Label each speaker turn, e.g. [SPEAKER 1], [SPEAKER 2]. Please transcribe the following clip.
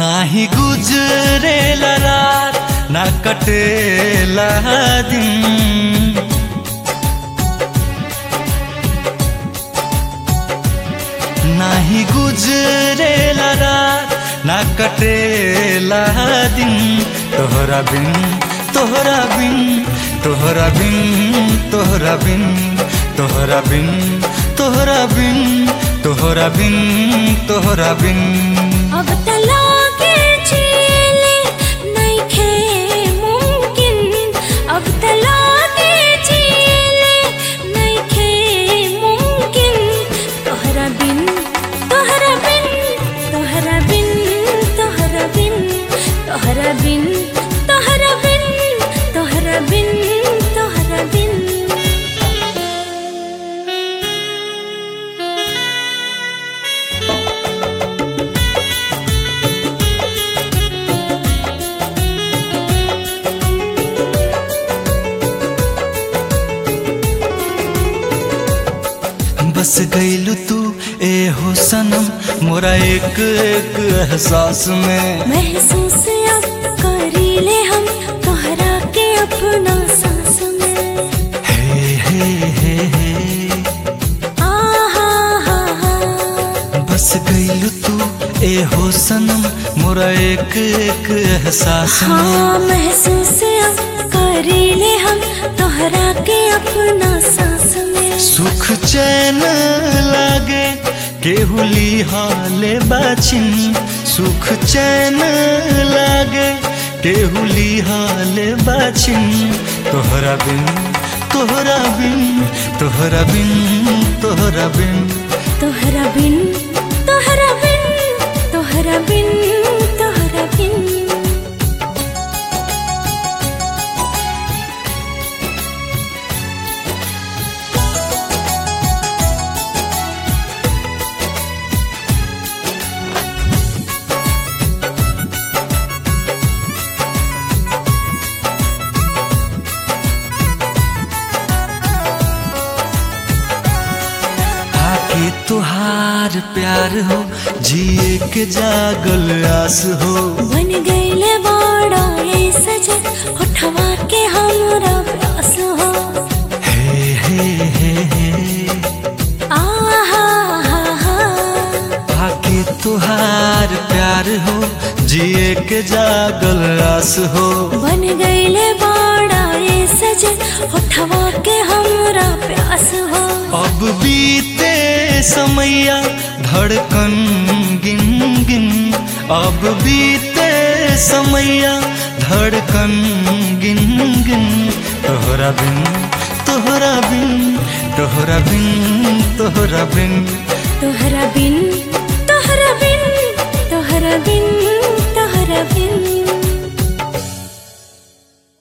[SPEAKER 1] नाही गुजरेला रात ना कटेला दिन, नाही गुजरेला रात ना कटेला दिन, तोहरा बिन तोहरा बिन तोहरा बिन तोहरा बिन तोहरा बिन तोहरा बिन तोहरा बिन तोहरा बिन।
[SPEAKER 2] अब तलाके चले नइखे मुमकिन, अब तलाके चले नइखे मुमकिन, तोहरा बिन तोहरा बिन तोहरा बिन तोहरा बिन तोहरा बिन तोहरा बिन तोहरा बिन तोहरा बिन।
[SPEAKER 1] बस गईलू तू ए हो सनम मोरा एक एक एहसास में,
[SPEAKER 2] महसूस अब करीले हम तोहरा के अपना सांस में।
[SPEAKER 1] हे
[SPEAKER 2] आहा हा हा,
[SPEAKER 1] बस गईलू तू ए हो सनम मोरा एक एक एहसास में।
[SPEAKER 2] हाँ महसूस अब करीले हम तोहरा के अपना सांस में।
[SPEAKER 1] सुख चैन लागे केहुली हाले बाचिन, सुख चैन लागे केहुली हाले बाचिन, तोहरा बिन तोहरा बिन तोहरा बिन तोहरा बिन
[SPEAKER 2] तोहरा बिन तोहरा बिन तोहरा बिन तोहरा बिन।
[SPEAKER 1] तुहार प्यार हो जिए के जागल आस हो,
[SPEAKER 2] बन गईले बाड़ा ए सजन होठवा के हमरा प्यास हो।
[SPEAKER 1] हे
[SPEAKER 2] आहा हा हा,
[SPEAKER 1] आके तुहार प्यार हो जिए के जागल आस हो,
[SPEAKER 2] बन गईले बाड़ा ए सजन होठवा के हमरा प्यास हो।
[SPEAKER 1] अब बीते समैया धड़कन गिन गिन, अब बीते समैया धड़कन गिन गिन, तोहरा बिन तोहरा बिन तोहरा बिन तोहरा बिन
[SPEAKER 2] तोहरा बिन तोहरा बिन तोहरा बिन तोहरा बिन।